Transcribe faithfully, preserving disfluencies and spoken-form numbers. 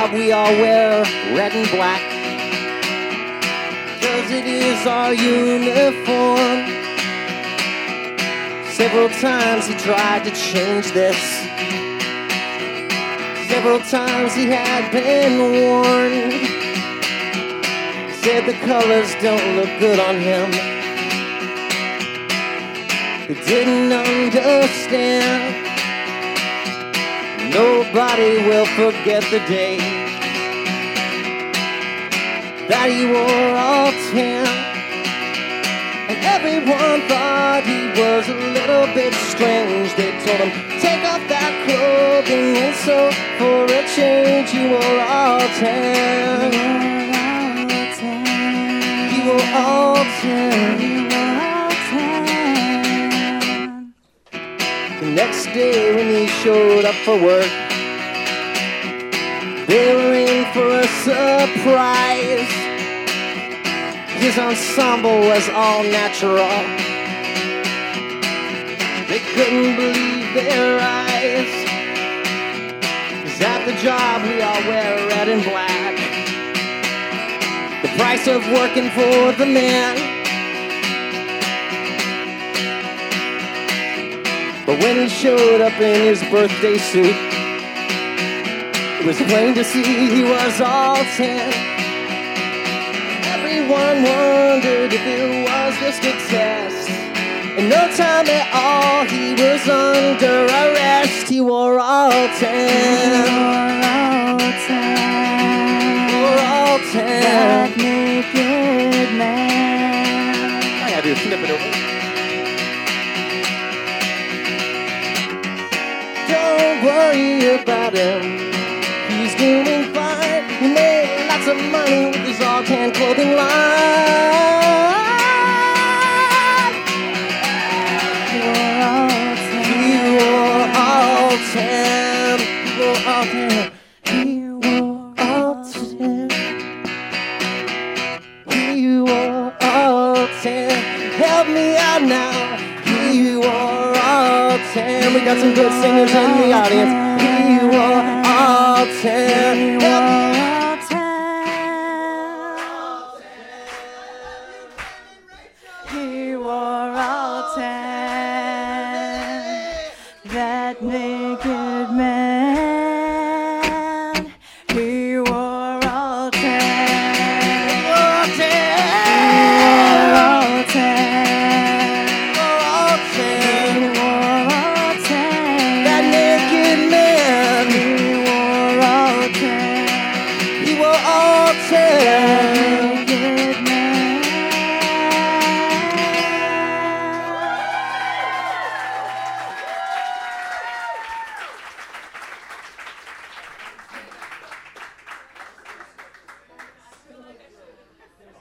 job we all wear red and black, 'cause it is our uniform. Several times he tried to change this. Several times he had been warned. Said the colors don't look good on him. He didn't understand. Nobody will forget the day that he wore all tan. And everyone thought he was a little bit strange. They told him, take off that clothing, and so for a change you wore all tan. You wore all tan. The next day when he showed up for work, they were in for a surprise. His ensemble was all natural. They couldn't believe their eyes. 'Cause at the job we all wear red and black. The price of working for the man. But when he showed up in his birthday suit, it was plain to see he was all tan. Everyone wondered if it was just a test. In no time at all, he was under arrest. He wore all tan. He wore all tan. That naked man. I have you flip it over. Don't worry about him. He's doing fine. He made lots of money with his all tan clothing line. He wore all tan. He wore all tan. He wore all tan. He wore all tan. He wore all tan. Help me out now. He wore all tan. We got some good singers in the audience. He wore all tan. Help me. That naked